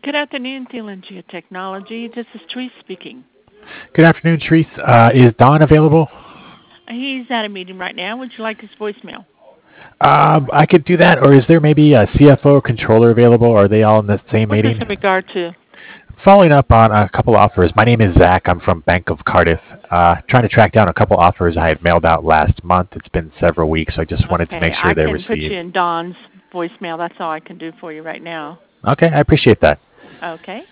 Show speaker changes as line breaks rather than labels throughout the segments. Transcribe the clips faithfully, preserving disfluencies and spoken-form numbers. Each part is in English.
Good afternoon, Thielen Geotechnology. This is Therese speaking.
Good afternoon, Therese. Uh, is Don available?
He's at a meeting right now. Would you like his voicemail?
Um, I could do that, or is there maybe a C F O or controller available? Are they all in the same
What's this
meeting?
in regard to?
Following up on a couple offers. My name is Zach. I'm from Bank of Cardiff. Uh, trying to track down a couple offers I had mailed out last month. It's been several weeks, so I just wanted to
Okay,
make sure
I
they're
can put you
received.
in Don's voicemail. That's all I can do for you right now.
Okay, I appreciate that.
Okay.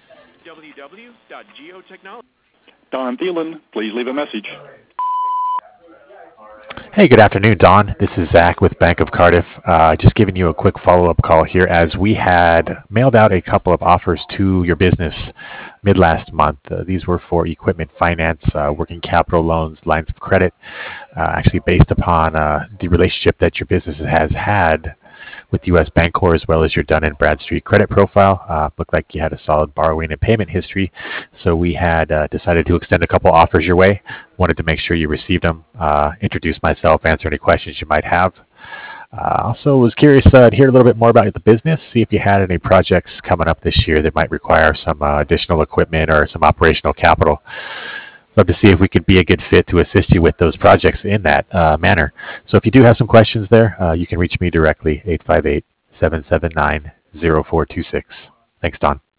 Don Thielen, please leave a message.
Hey, good afternoon, Don. This is Zach with Bank of Cardiff. Uh, just giving you a quick follow-up call here as we had mailed out a couple of offers to your business mid last month. Uh, these were for equipment finance, uh, working capital loans, lines of credit, uh, actually based upon uh, the relationship that your business has had with U S. Bancorp as well as your Dun and Bradstreet credit profile. Uh, looked like you had a solid borrowing and payment history, so we had uh, decided to extend a couple offers your way. Wanted to make sure you received them, uh, introduce myself, answer any questions you might have. Uh, also was curious uh, to hear a little bit more about the business, see if you had any projects coming up this year that might require some uh, additional equipment or some operational capital. Love to see if we could be a good fit to assist you with those projects in that uh, manner. So if you do have some questions there, uh, you can reach me directly, eight five eight, seven seven nine, zero four two six. Thanks, Don.